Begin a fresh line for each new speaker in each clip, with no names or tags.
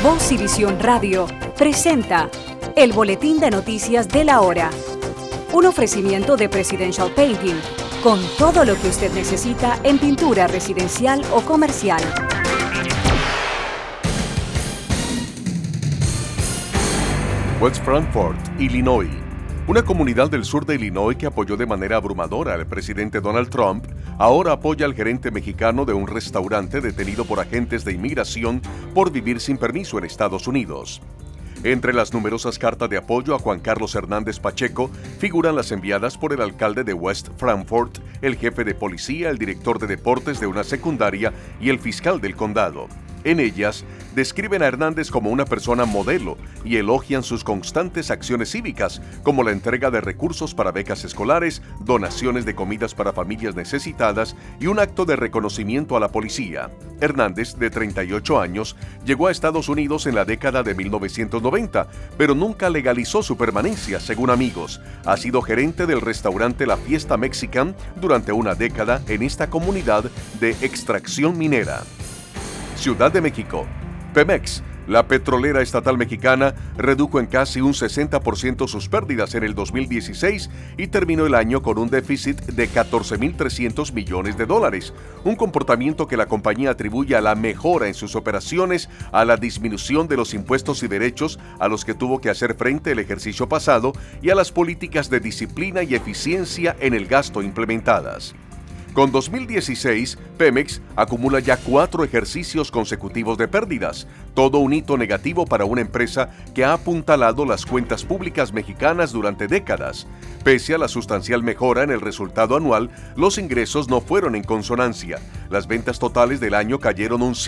Voz y Visión Radio presenta el Boletín de Noticias de la Hora. Un ofrecimiento de Presidential Painting, con todo lo que usted necesita en pintura residencial o comercial.
West Frankfort, Illinois. Una comunidad del sur de Illinois que apoyó de manera abrumadora al presidente Donald Trump, ahora apoya al gerente mexicano de un restaurante detenido por agentes de inmigración por vivir sin permiso en Estados Unidos. Entre las numerosas cartas de apoyo a Juan Carlos Hernández Pacheco figuran las enviadas por el alcalde de West Frankfort, el jefe de policía, el director de deportes de una secundaria y el fiscal del condado. En ellas, describen a Hernández como una persona modelo y elogian sus constantes acciones cívicas, como la entrega de recursos para becas escolares, donaciones de comidas para familias necesitadas y un acto de reconocimiento a la policía. Hernández, de 38 años, llegó a Estados Unidos en la década de 1990, pero nunca legalizó su permanencia, según amigos. Ha sido gerente del restaurante La Fiesta Mexican durante una década en esta comunidad de extracción minera. Ciudad de México. Pemex, la petrolera estatal mexicana, redujo en casi un 60% sus pérdidas en el 2016 y terminó el año con un déficit de 14.300 millones de dólares, un comportamiento que la compañía atribuye a la mejora en sus operaciones, a la disminución de los impuestos y derechos a los que tuvo que hacer frente el ejercicio pasado y a las políticas de disciplina y eficiencia en el gasto implementadas. Con 2016, Pemex acumula ya 4 ejercicios consecutivos de pérdidas, todo un hito negativo para una empresa que ha apuntalado las cuentas públicas mexicanas durante décadas. Pese a la sustancial mejora en el resultado anual, los ingresos no fueron en consonancia. Las ventas totales del año cayeron un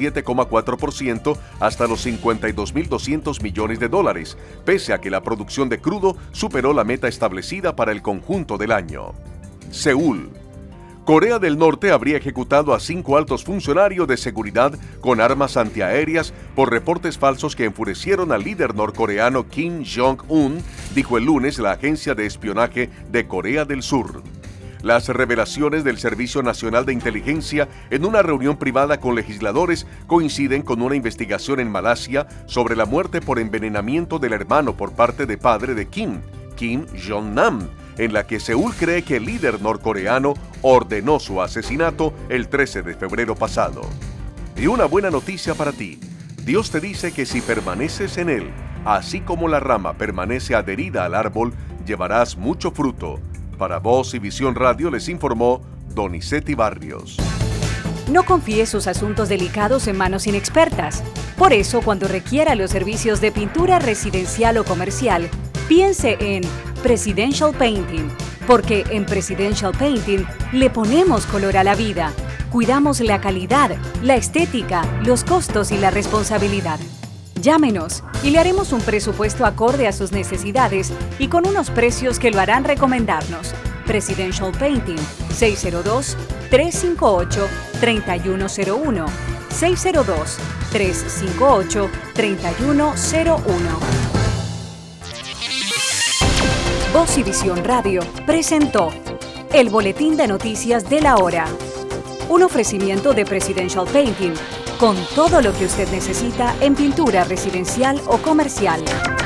7,4% hasta los 52.200 millones de dólares, pese a que la producción de crudo superó la meta establecida para el conjunto del año. Seúl. Corea del Norte habría ejecutado a 5 altos funcionarios de seguridad con armas antiaéreas por reportes falsos que enfurecieron al líder norcoreano Kim Jong-un, dijo el lunes la agencia de espionaje de Corea del Sur. Las revelaciones del Servicio Nacional de Inteligencia en una reunión privada con legisladores coinciden con una investigación en Malasia sobre la muerte por envenenamiento del hermano por parte de padre de Kim Jong-nam, en la que Seúl cree que el líder norcoreano ordenó su asesinato el 13 de febrero pasado. Y una buena noticia para ti. Dios te dice que si permaneces en Él, así como la rama permanece adherida al árbol, llevarás mucho fruto. Para Voz y Visión Radio les informó Donizetti Barrios.
No confíe sus asuntos delicados en manos inexpertas. Por eso, cuando requiera los servicios de pintura residencial o comercial, piense en Presidential Painting, porque en Presidential Painting le ponemos color a la vida, cuidamos la calidad, la estética, los costos y la responsabilidad. Llámenos y le haremos un presupuesto acorde a sus necesidades y con unos precios que lo harán recomendarnos. Presidential Painting, 602-358-3101, 602-358-3101. Voz y Visión Radio presentó el Boletín de Noticias de la Hora. Un ofrecimiento de Presidential Painting, con todo lo que usted necesita en pintura residencial o comercial.